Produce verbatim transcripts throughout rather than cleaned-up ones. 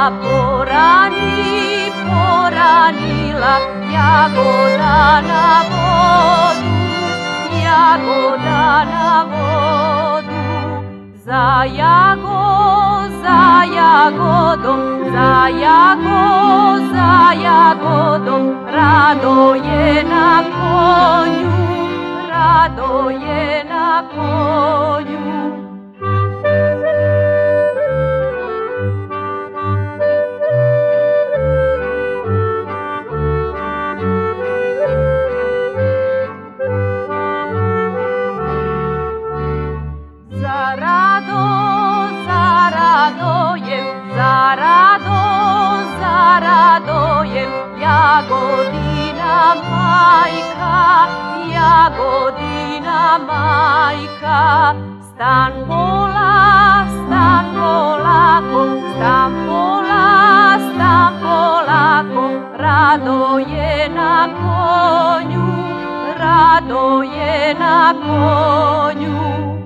porani, poranila jagoda na vodu, jagoda na vodu. Za jago, za jagodom, za jago, za jagodom, rado je na konju, rado je na konju. Za rado, za radojem, za rado, za radojem, jagodina majka, jagodina majka. Stan pola, stan polako, stan pola, stan polako, rado je na konju, rado je na konju.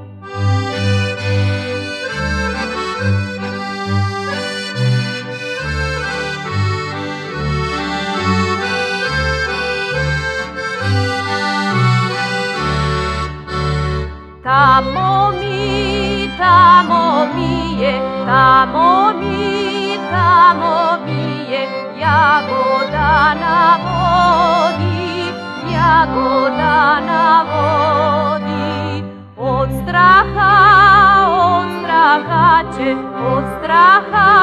Tamo mi, tamo mi je, tamo mi, tamo mi je, jagoda na vodi, jagoda na vodi. Od straha, od straha će, od straha